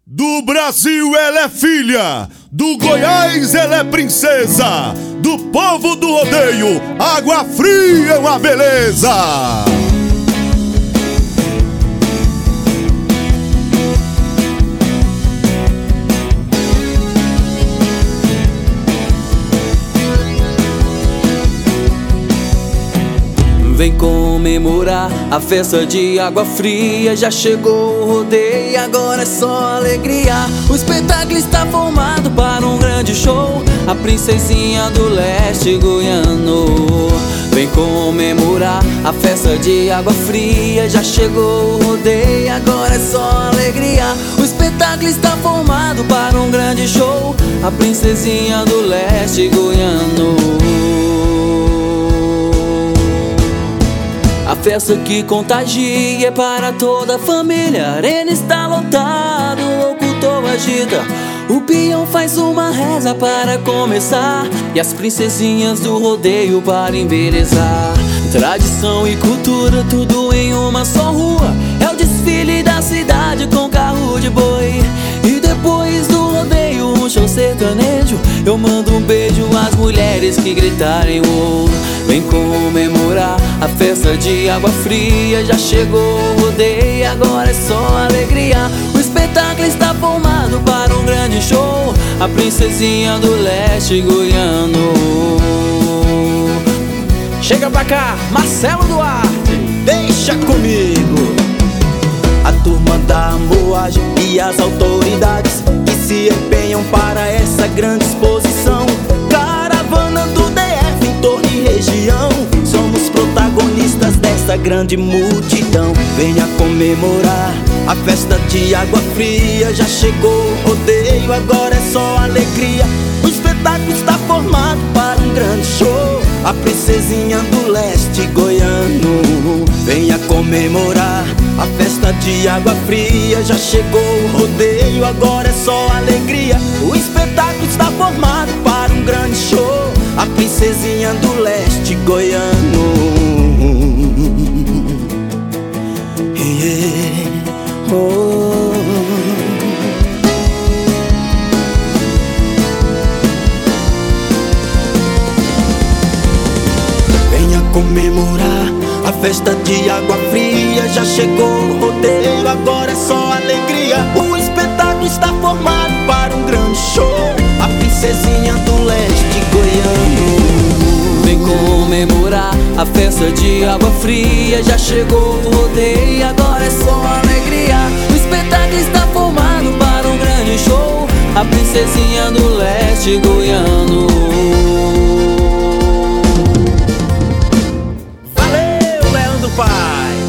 Do Brasil ela é filha, do Goiás ela é princesa, do povo do rodeio, Água Fria é uma beleza. Vem comemorar a festa de Água Fria. Já chegou o rodeio, agora é só alegria. O espetáculo está formado para um grande show, a princesinha do leste goiano. Vem comemorar a festa de Água Fria. Já chegou o rodeio, agora é só alegria. O espetáculo está formado para um grande show, a princesinha do leste goiano. A festa que contagia é para toda a família. A arena está lotada, o locutor agita, o peão faz uma reza para começar, e as princesinhas do rodeio para embelezar. Tradição e cultura, tudo em uma só rua. É o desfile da cidade com carro de boi. E depois do rodeio, um show sertanejo. Eu mando um beijo às mulheres que gritarem uou. Vem comemorar a festa de Água Fria. Já chegou o rodeio, agora é só alegria. O espetáculo está formado para um grande show, a princesinha do leste goiano. Chega pra cá, Marcelo Duarte, deixa comigo. A turma da moagem e as autoridades que se empenham para essa grande exposição. Caravana do DF em torno e região, somos protagonistas dessa grande multidão. Venha comemorar a festa de Água Fria. Já chegou o rodeio, agora é só alegria. O espetáculo está formado para um grande show, a princesinha do leste goiano. Venha comemorar a festa de Água Fria. Já chegou o rodeio, agora é só alegria. O espetáculo está formado para um grande show, a princesinha do leste goiano. Oh. Venha comemorar a festa de Água Fria. Já chegou o rodeio, agora é só alegria. O espetáculo está formado para um grande show, a princesinha do leste goiano. Vem comemorar a festa de Água Fria. Já chegou o rodeio, agora é só alegria. O espetáculo está formado para um grande show, a princesinha do leste goiano. Valeu, Leandro Pai!